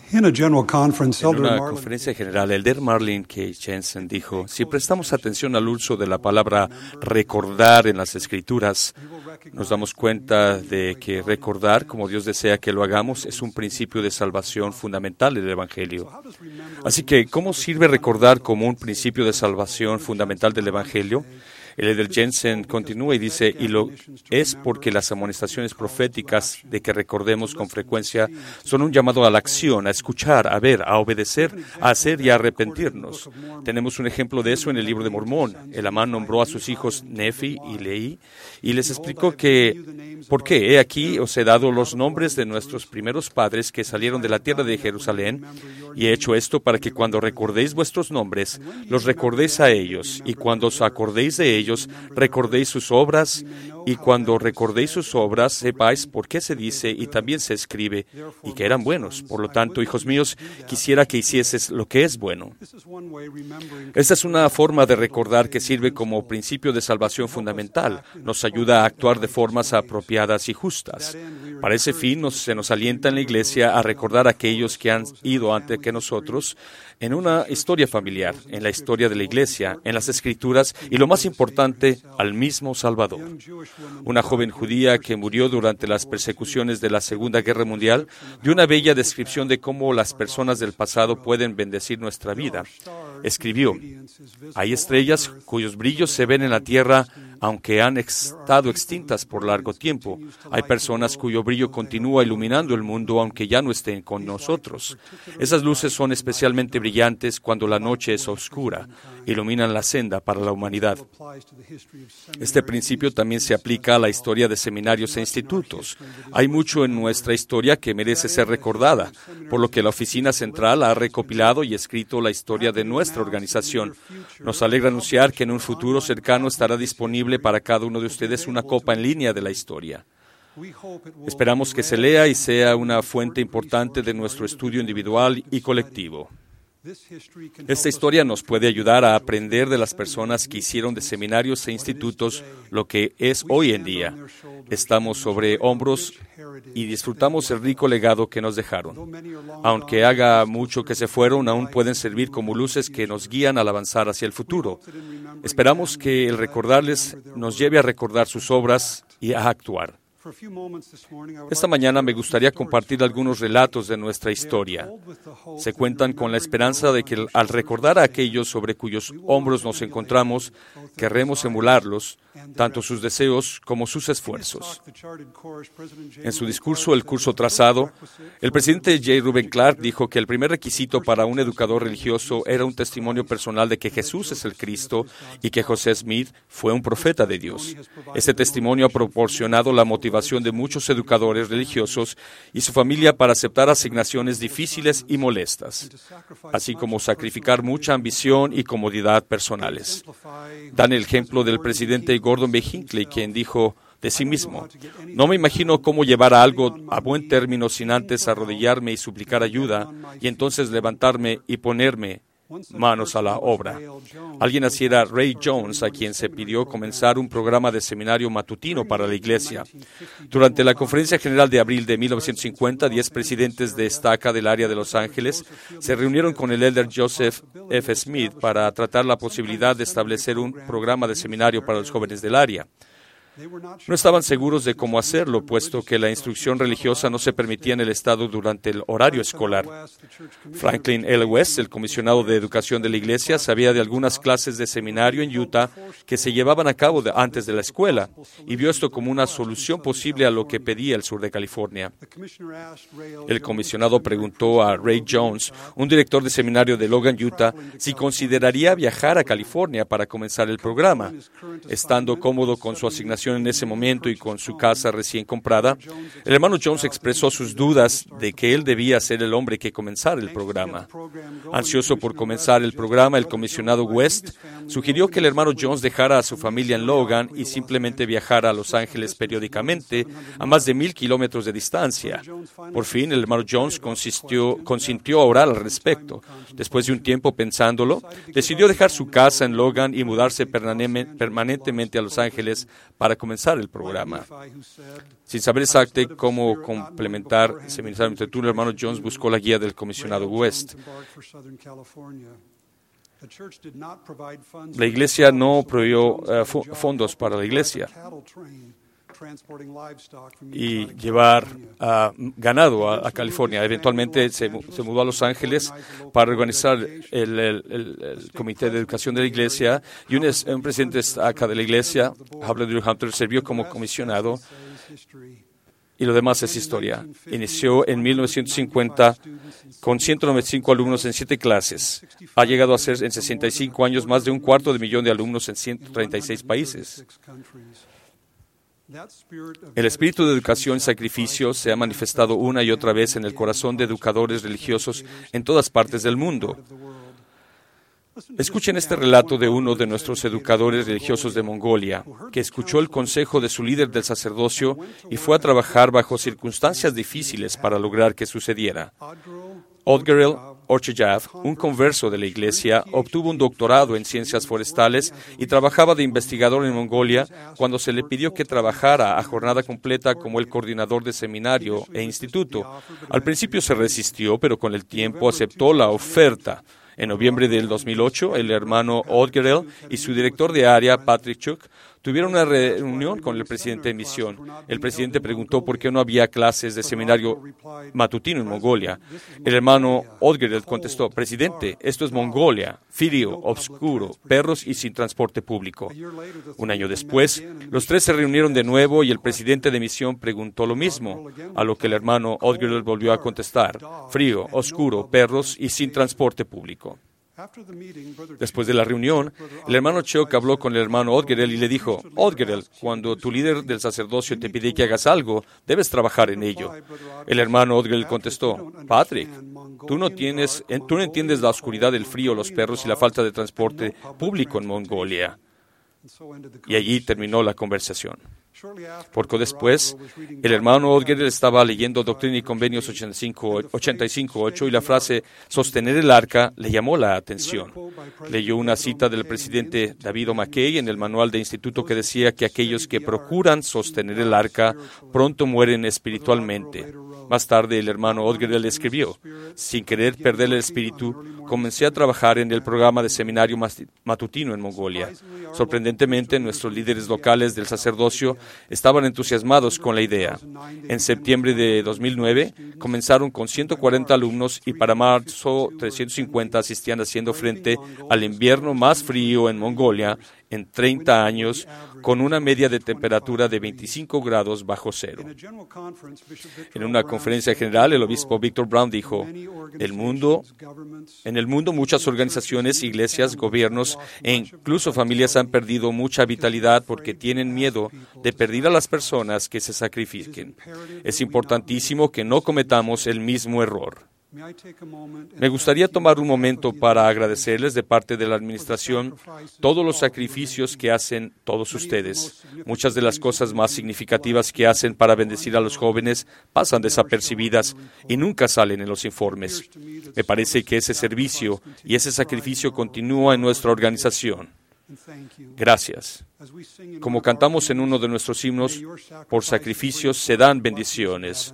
In a general conference, En Elder una Marlin conferencia general, Elder Marlin K. Jensen dijo, si prestamos atención al uso de la palabra recordar en las Escrituras, nos damos cuenta de que recordar, como Dios desea que lo hagamos, es un principio de salvación fundamental del Evangelio. Así que, ¿cómo sirve recordar como un principio de salvación fundamental del Evangelio? El Elder Jensen continúa y dice, y lo es porque las amonestaciones proféticas de que recordemos con frecuencia son un llamado a la acción, a escuchar, a ver, a obedecer, a hacer y a arrepentirnos. Tenemos un ejemplo de eso en el libro de Mormón. Elamán nombró a sus hijos Nefi y Leí y les explicó ¿por qué? He aquí os he dado los nombres de nuestros primeros padres que salieron de la tierra de Jerusalén y he hecho esto para que cuando recordéis vuestros nombres, los recordéis a ellos y cuando os acordéis de ellos, recordéis sus obras, y cuando recordéis sus obras, sepáis por qué se dice y también se escribe, y que eran buenos. Por lo tanto, hijos míos, quisiera que hicieses lo que es bueno. Esta es una forma de recordar que sirve como principio de salvación fundamental. Nos ayuda a actuar de formas apropiadas y justas. Para ese fin, se nos alienta en la Iglesia a recordar a aquellos que han ido antes que nosotros, en una historia familiar, en la historia de la Iglesia, en las Escrituras y, lo más importante, al mismo Salvador. Una joven judía que murió durante las persecuciones de la Segunda Guerra Mundial dio una bella descripción de cómo las personas del pasado pueden bendecir nuestra vida. Escribió, hay estrellas cuyos brillos se ven en la tierra aunque han estado extintas por largo tiempo. Hay personas cuyo brillo continúa iluminando el mundo aunque ya no estén con nosotros. Esas luces son especialmente brillantes cuando la noche es oscura. Iluminan la senda para la humanidad. Este principio también se aplica a la historia de seminarios e institutos. Hay mucho en nuestra historia que merece ser recordada, por lo que la Oficina Central ha recopilado y escrito la historia de nuestra organización. Nos alegra anunciar que en un futuro cercano estará disponible para cada uno de ustedes una copa en línea de la historia. Esperamos que se lea y sea una fuente importante de nuestro estudio individual y colectivo. Esta historia nos puede ayudar a aprender de las personas que hicieron de seminarios e institutos lo que es hoy en día. Estamos sobre hombros y disfrutamos el rico legado que nos dejaron. Aunque haga mucho que se fueron, aún pueden servir como luces que nos guían al avanzar hacia el futuro. Esperamos que el recordarles nos lleve a recordar sus obras y a actuar. Esta mañana me gustaría compartir algunos relatos de nuestra historia. Se cuentan con la esperanza de que al recordar a aquellos sobre cuyos hombros nos encontramos, querremos emularlos, tanto sus deseos como sus esfuerzos. En su discurso, El curso trazado, el presidente J. Reuben Clark dijo que el primer requisito para un educador religioso era un testimonio personal de que Jesús es el Cristo y que José Smith fue un profeta de Dios. Este testimonio ha proporcionado la motivación de muchos educadores religiosos y su familia para aceptar asignaciones difíciles y molestas, así como sacrificar mucha ambición y comodidad personales. Dan el ejemplo del presidente Gordon B. Hinckley, quien dijo de sí mismo, no me imagino cómo llevar algo a buen término sin antes arrodillarme y suplicar ayuda y entonces levantarme y ponerme manos a la obra. Alguien así era Ray Jones, a quien se pidió comenzar un programa de seminario matutino para la iglesia. Durante la Conferencia General de abril de 1950, 10 presidentes de estaca del área de Los Ángeles se reunieron con el elder Joseph F. Smith para tratar la posibilidad de establecer un programa de seminario para los jóvenes del área. No estaban seguros de cómo hacerlo, puesto que la instrucción religiosa no se permitía en el estado durante el horario escolar. Franklin L. West, el comisionado de educación de la iglesia, sabía de algunas clases de seminario en Utah que se llevaban a cabo antes de la escuela, y vio esto como una solución posible a lo que pedía el sur de California. El comisionado preguntó a Ray Jones, un director de seminario de Logan, Utah, si consideraría viajar a California para comenzar el programa. Estando cómodo con su asignación en ese momento y con su casa recién comprada, el hermano Jones expresó sus dudas de que él debía ser el hombre que comenzara el programa. Ansioso por comenzar el programa, el comisionado West sugirió que el hermano Jones dejara a su familia en Logan y simplemente viajara a Los Ángeles periódicamente a más de 1,000 kilómetros de distancia. Por fin, el hermano Jones consintió a orar al respecto. Después de un tiempo pensándolo, decidió dejar su casa en Logan y mudarse permanentemente a Los Ángeles para comenzar el programa. Sin saber exactamente cómo complementar ese ministerio, el hermano Jones buscó la guía del comisionado West. La iglesia no proveyó fondos para la iglesia y llevar ganado a California. Eventualmente se mudó a Los Ángeles para organizar el Comité de Educación de la Iglesia, y un presidente acá de la iglesia, W. Hunter, sirvió como comisionado, y lo demás es historia. Inició en 1950 con 195 alumnos en 7 clases. Ha llegado a ser en 65 años más de 250,000 de alumnos en 136 países. El espíritu de educación y sacrificio se ha manifestado una y otra vez en el corazón de educadores religiosos en todas partes del mundo. Escuchen este relato de uno de nuestros educadores religiosos de Mongolia, que escuchó el consejo de su líder del sacerdocio y fue a trabajar bajo circunstancias difíciles para lograr que sucediera. Odgerel Orchayev, un converso de la iglesia, obtuvo un doctorado en ciencias forestales y trabajaba de investigador en Mongolia cuando se le pidió que trabajara a jornada completa como el coordinador de seminario e instituto. Al principio se resistió, pero con el tiempo aceptó la oferta. En noviembre del 2008, el hermano Odgerel y su director de área, Patrick Chuk, tuvieron una reunión con el presidente de misión. El presidente preguntó por qué no había clases de seminario matutino en Mongolia. El hermano Odgerel contestó: presidente, esto es Mongolia, frío, oscuro, perros y sin transporte público. Un año después, los 3 se reunieron de nuevo y el presidente de misión preguntó lo mismo, a lo que el hermano Odgerel volvió a contestar: frío, oscuro, perros y sin transporte público. Después de la reunión, el hermano Chuk habló con el hermano Odgerel y le dijo: Odgerel, cuando tu líder del sacerdocio te pide que hagas algo, debes trabajar en ello. El hermano Odgerel contestó: Patrick, tú no entiendes la oscuridad, el frío, los perros y la falta de transporte público en Mongolia. Y allí terminó la conversación. Poco después, el hermano Odgerel estaba leyendo Doctrina y Convenios 85.8 y la frase «sostener el arca» le llamó la atención. Leyó una cita del presidente David O. McKay en el manual de instituto que decía que aquellos que procuran sostener el arca pronto mueren espiritualmente. Más tarde, el hermano Odgerel escribió: sin querer perder el espíritu, comencé a trabajar en el programa de seminario matutino en Mongolia. Sorprendentemente, nuestros líderes locales del sacerdocio estaban entusiasmados con la idea. En septiembre de 2009, comenzaron con 140 alumnos y para marzo 350 asistían, haciendo frente al invierno más frío en Mongolia en 30 años, con una media de temperatura de 25 grados bajo cero. En una conferencia general, el obispo Victor Brown dijo: en el mundo muchas organizaciones, iglesias, gobiernos e incluso familias han perdido mucha vitalidad porque tienen miedo de perder a las personas que se sacrifiquen. Es importantísimo que no cometamos el mismo error. Me gustaría tomar un momento para agradecerles de parte de la administración todos los sacrificios que hacen todos ustedes. Muchas de las cosas más significativas que hacen para bendecir a los jóvenes pasan desapercibidas y nunca salen en los informes. Me parece que ese servicio y ese sacrificio continúa en nuestra organización. Gracias. Como cantamos en uno de nuestros himnos, por sacrificios se dan bendiciones.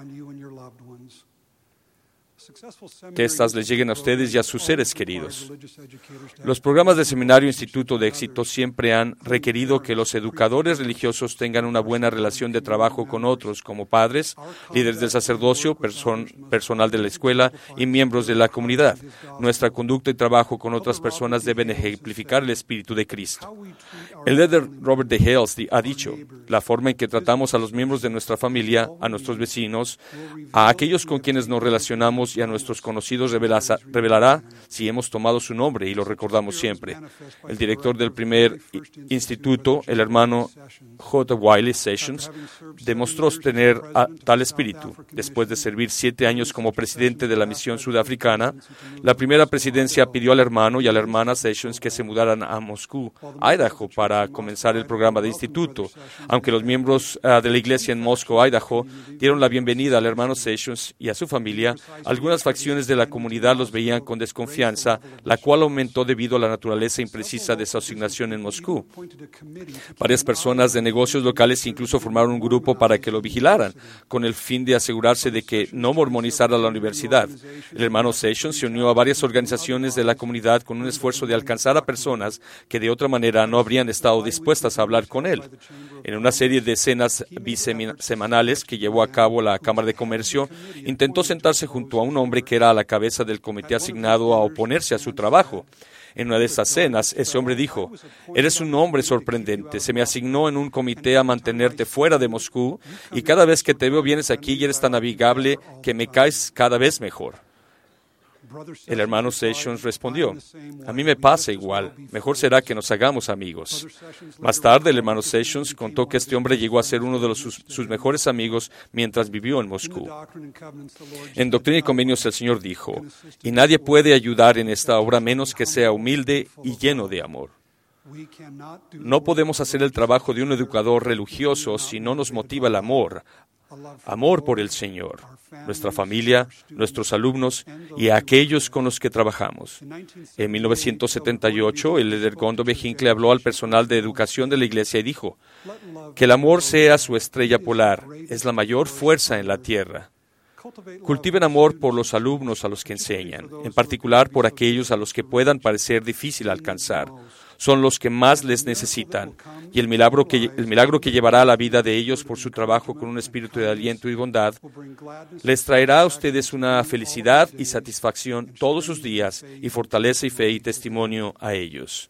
Que éstas les lleguen a ustedes y a sus seres queridos. Los programas de seminario Instituto de Éxito siempre han requerido que los educadores religiosos tengan una buena relación de trabajo con otros, como padres, líderes del sacerdocio, personal de la escuela y miembros de la comunidad. Nuestra conducta y trabajo con otras personas deben ejemplificar el espíritu de Cristo. El líder Robert D. Hales ha dicho: la forma en que tratamos a los miembros de nuestra familia, a nuestros vecinos, a aquellos con quienes nos relacionamos y a nuestros conocidos revelará si hemos tomado su nombre y lo recordamos siempre. El director del primer instituto, el hermano J. Wiley Sessions, demostró tener tal espíritu. Después de servir 7 años como presidente de la misión sudafricana, la primera presidencia pidió al hermano y a la hermana Sessions que se mudaran a Moscú, Idaho, para comenzar el programa de instituto. Aunque los miembros de la iglesia en Moscú, Idaho, dieron la bienvenida al hermano Sessions y a su familia, al algunas facciones de la comunidad los veían con desconfianza, la cual aumentó debido a la naturaleza imprecisa de su asignación en Moscú. Varias personas de negocios locales incluso formaron un grupo para que lo vigilaran, con el fin de asegurarse de que no mormonizara la universidad. El hermano Sessions se unió a varias organizaciones de la comunidad con un esfuerzo de alcanzar a personas que de otra manera no habrían estado dispuestas a hablar con él. En una serie de cenas bisemanales que llevó a cabo la Cámara de Comercio, intentó sentarse junto a un hombre que era a la cabeza del comité asignado a oponerse a su trabajo. En una de esas cenas, ese hombre dijo: «Eres un hombre sorprendente. Se me asignó en un comité a mantenerte fuera de Moscú y cada vez que te veo vienes aquí y eres tan amigable que me caes cada vez mejor». El hermano Sessions respondió: «A mí me pasa igual. Mejor será que nos hagamos amigos». Más tarde, el hermano Sessions contó que este hombre llegó a ser uno de sus mejores amigos mientras vivió en Moscú. En Doctrina y Convenios el Señor dijo: «Y nadie puede ayudar en esta obra menos que sea humilde y lleno de amor». No podemos hacer el trabajo de un educador religioso si no nos motiva el amor. Amor por el Señor, nuestra familia, nuestros alumnos y a aquellos con los que trabajamos. En 1978, el líder Gondobie Hinckley habló al personal de educación de la iglesia y dijo: «Que el amor sea su estrella polar, es la mayor fuerza en la tierra». Cultiven amor por los alumnos a los que enseñan, en particular por aquellos a los que puedan parecer difícil alcanzar. Son los que más les necesitan, y el milagro que llevará a la vida de ellos por su trabajo con un espíritu de aliento y bondad, les traerá a ustedes una felicidad y satisfacción todos sus días, y fortaleza y fe y testimonio a ellos.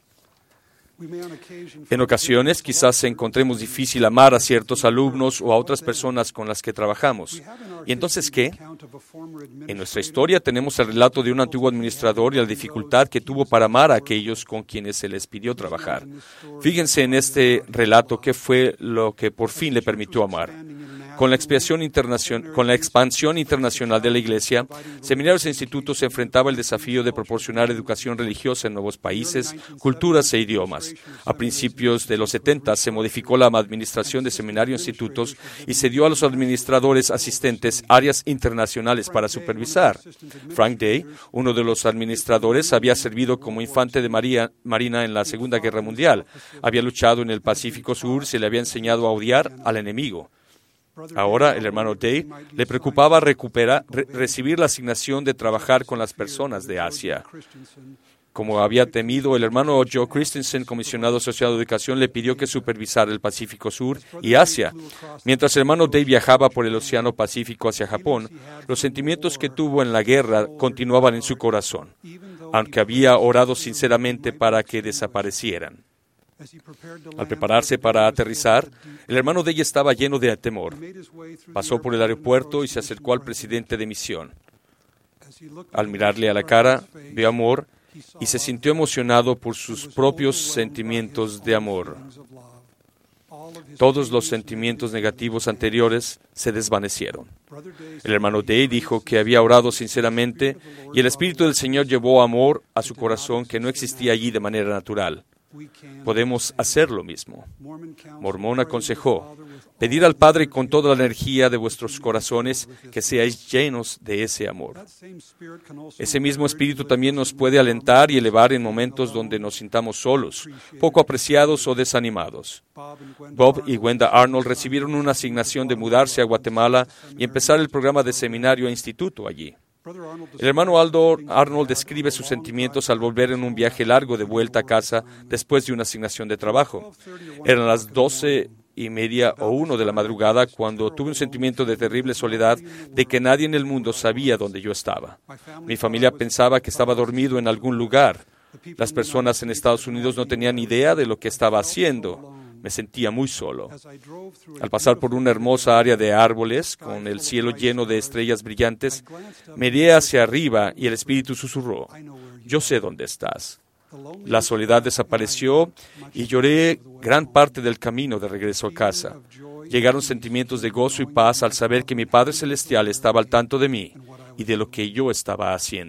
En ocasiones, quizás encontremos difícil amar a ciertos alumnos o a otras personas con las que trabajamos. ¿Y entonces qué? En nuestra historia tenemos el relato de un antiguo administrador y la dificultad que tuvo para amar a aquellos con quienes se les pidió trabajar. Fíjense en este relato qué fue lo que por fin le permitió amar. Con la expansión internacional de la Iglesia, seminarios e institutos se enfrentaba el desafío de proporcionar educación religiosa en nuevos países, culturas e idiomas. A principios de los 70 se modificó la administración de seminarios e institutos y se dio a los administradores asistentes áreas internacionales para supervisar. Frank Day, uno de los administradores, había servido como infante de marina en la Segunda Guerra Mundial. Había luchado en el Pacífico Sur y se le había enseñado a odiar al enemigo. Ahora, el hermano Day le preocupaba recibir la asignación de trabajar con las personas de Asia. Como había temido, el hermano Joe Christensen, comisionado asociado de educación, le pidió que supervisara el Pacífico Sur y Asia. Mientras el hermano Day viajaba por el Océano Pacífico hacia Japón, los sentimientos que tuvo en la guerra continuaban en su corazón, aunque había orado sinceramente para que desaparecieran. Al prepararse para aterrizar, el hermano Day estaba lleno de temor. Pasó por el aeropuerto y se acercó al presidente de misión. Al mirarle a la cara, vio amor y se sintió emocionado por sus propios sentimientos de amor. Todos los sentimientos negativos anteriores se desvanecieron. El hermano Day dijo que había orado sinceramente y el Espíritu del Señor llevó amor a su corazón que no existía allí de manera natural. Podemos hacer lo mismo. Mormón aconsejó: «Pedid al Padre con toda la energía de vuestros corazones que seáis llenos de ese amor». Ese mismo espíritu también nos puede alentar y elevar en momentos donde nos sintamos solos, poco apreciados o desanimados. Bob y Wenda Arnold recibieron una asignación de mudarse a Guatemala y empezar el programa de seminario e instituto allí. El hermano Arnold describe sus sentimientos al volver en un viaje largo de vuelta a casa después de una asignación de trabajo. Eran las 12:30 o 1 de la madrugada cuando tuve un sentimiento de terrible soledad, de que nadie en el mundo sabía dónde yo estaba. Mi familia pensaba que estaba dormido en algún lugar. Las personas en Estados Unidos no tenían idea de lo que estaba haciendo. Me sentía muy solo. Al pasar por una hermosa área de árboles, con el cielo lleno de estrellas brillantes, miré hacia arriba y el Espíritu susurró: «Yo sé dónde estás». La soledad desapareció y lloré gran parte del camino de regreso a casa. Llegaron sentimientos de gozo y paz al saber que mi Padre Celestial estaba al tanto de mí y de lo que yo estaba haciendo.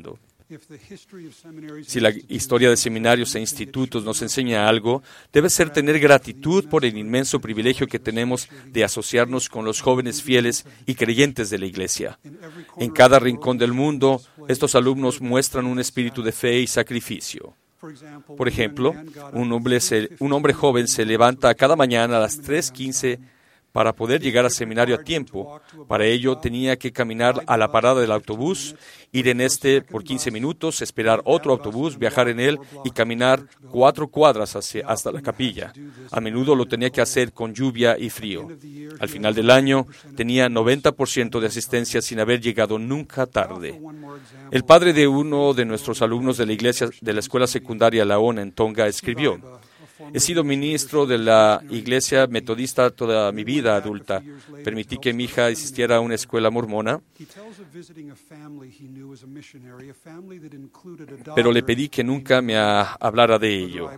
Si la historia de seminarios e institutos nos enseña algo, debe ser tener gratitud por el inmenso privilegio que tenemos de asociarnos con los jóvenes fieles y creyentes de la Iglesia. En cada rincón del mundo, estos alumnos muestran un espíritu de fe y sacrificio. Por ejemplo, un hombre joven se levanta cada mañana a las 3:15 para poder llegar al seminario a tiempo. Para ello, tenía que caminar a la parada del autobús, ir en este por 15 minutos, esperar otro autobús, viajar en él y caminar 4 cuadras hasta la capilla. A menudo lo tenía que hacer con lluvia y frío. Al final del año, tenía 90% de asistencia sin haber llegado nunca tarde. El padre de uno de nuestros alumnos de la iglesia de la escuela secundaria Laona en Tonga escribió: "He sido ministro de la iglesia metodista toda mi vida adulta. Permití que mi hija asistiera a una escuela mormona, pero le pedí que nunca me hablara de ello.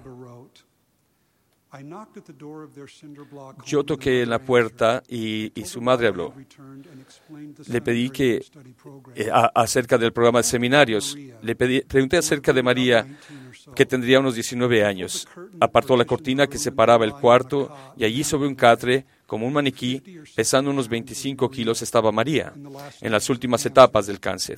Yo toqué en la puerta y su madre habló. Le pedí que acerca del programa de seminarios. Pregunté acerca de María, que tendría unos 19 años. Apartó la cortina que separaba el cuarto y allí sobre un catre, como un maniquí, pesando unos 25 kilos, estaba María, en las últimas etapas del cáncer.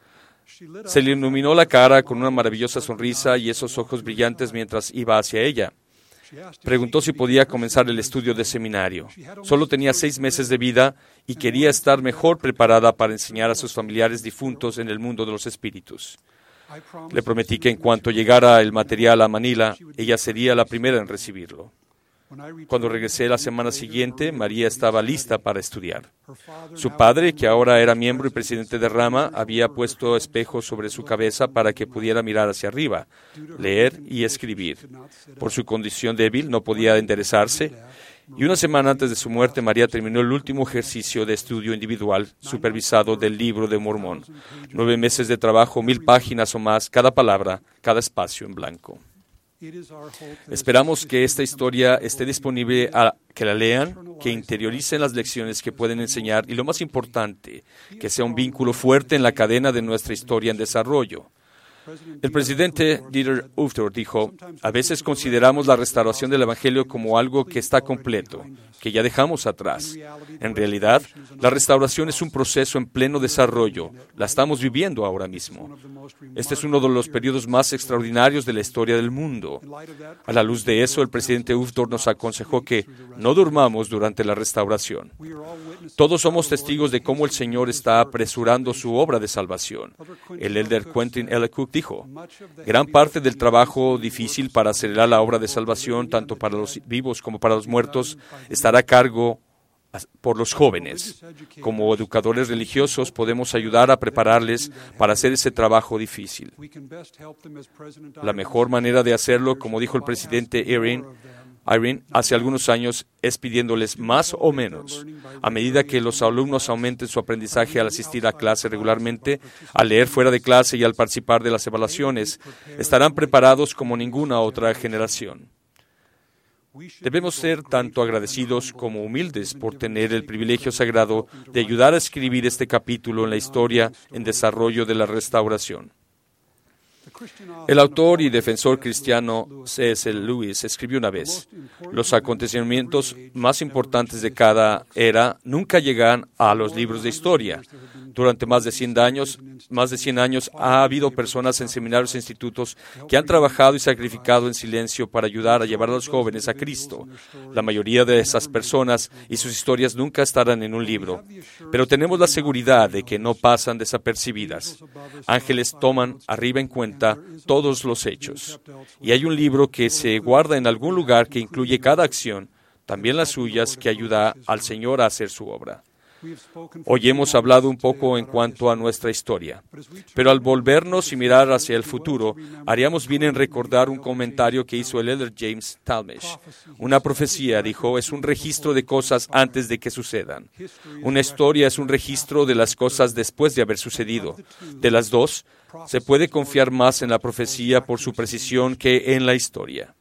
Se le iluminó la cara con una maravillosa sonrisa y esos ojos brillantes mientras iba hacia ella. Preguntó si podía comenzar el estudio de seminario. Solo tenía 6 meses de vida y quería estar mejor preparada para enseñar a sus familiares difuntos en el mundo de los espíritus. Le prometí que en cuanto llegara el material a Manila, ella sería la primera en recibirlo. Cuando regresé la semana siguiente, María estaba lista para estudiar. Su padre, que ahora era miembro y presidente de Rama, había puesto espejos sobre su cabeza para que pudiera mirar hacia arriba, leer y escribir. Por su condición débil, no podía enderezarse. Y una semana antes de su muerte, María terminó el último ejercicio de estudio individual supervisado del Libro de Mormón. 9 meses de trabajo, 1000 páginas o más, cada palabra, cada espacio en blanco. Esperamos que esta historia esté disponible a que la lean, que interioricen las lecciones que pueden enseñar y, lo más importante, que sea un vínculo fuerte en la cadena de nuestra historia en desarrollo. El presidente Dieter Uchtdorf dijo: "A veces consideramos la restauración del Evangelio como algo que está completo, que ya dejamos atrás. En realidad, la restauración es un proceso en pleno desarrollo. La estamos viviendo ahora mismo. Este es uno de los periodos más extraordinarios de la historia del mundo. A la luz de eso, el presidente Uchtdorf nos aconsejó que no durmamos durante la restauración. Todos somos testigos de cómo el Señor está apresurando su obra de salvación". El elder Quentin L. Cook dijo: "Gran parte del trabajo difícil para acelerar la obra de salvación, tanto para los vivos como para los muertos, estará a cargo por los jóvenes. Como educadores religiosos podemos ayudar a prepararles para hacer ese trabajo difícil. La mejor manera de hacerlo, como dijo el presidente Irene hace algunos años, es pidiéndoles más o menos. A medida que los alumnos aumenten su aprendizaje al asistir a clase regularmente, al leer fuera de clase y al participar de las evaluaciones, estarán preparados como ninguna otra generación. Debemos ser tanto agradecidos como humildes por tener el privilegio sagrado de ayudar a escribir este capítulo en la historia en desarrollo de la restauración. El autor y defensor cristiano C.S. Lewis escribió una vez: "Los acontecimientos más importantes de cada era nunca llegan a los libros de historia. Durante más de 100 años ha habido personas en seminarios e institutos que han trabajado y sacrificado en silencio para ayudar a llevar a los jóvenes a Cristo. La mayoría de esas personas y sus historias nunca estarán en un libro, pero tenemos la seguridad de que no pasan desapercibidas. Ángeles toman arriba en cuenta todos los hechos. Y hay un libro que se guarda en algún lugar que incluye cada acción, también las suyas, que ayuda al Señor a hacer su obra. Hoy hemos hablado un poco en cuanto a nuestra historia, pero al volvernos y mirar hacia el futuro, haríamos bien en recordar un comentario que hizo el elder James Talmage. Una profecía, dijo, es un registro de cosas antes de que sucedan. Una historia es un registro de las cosas después de haber sucedido. De las dos, se puede confiar más en la profecía por su precisión que en la historia.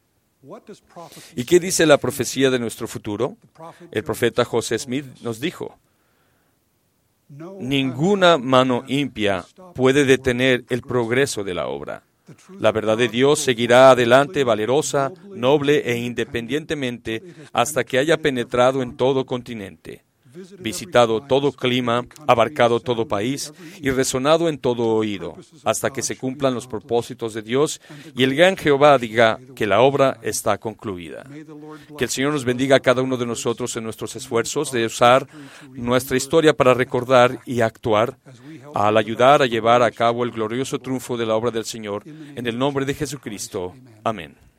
¿Y qué dice la profecía de nuestro futuro? El profeta José Smith nos dijo: Ninguna mano impia puede detener el progreso de la obra. La verdad de Dios seguirá adelante valerosa, noble e independientemente hasta que haya penetrado en todo continente, visitado todo clima, abarcado todo país y resonado en todo oído, hasta que se cumplan los propósitos de Dios y el gran Jehová diga que la obra está concluida. Que el Señor nos bendiga a cada uno de nosotros en nuestros esfuerzos de usar nuestra historia para recordar y actuar al ayudar a llevar a cabo el glorioso triunfo de la obra del Señor. En el nombre de Jesucristo. Amén.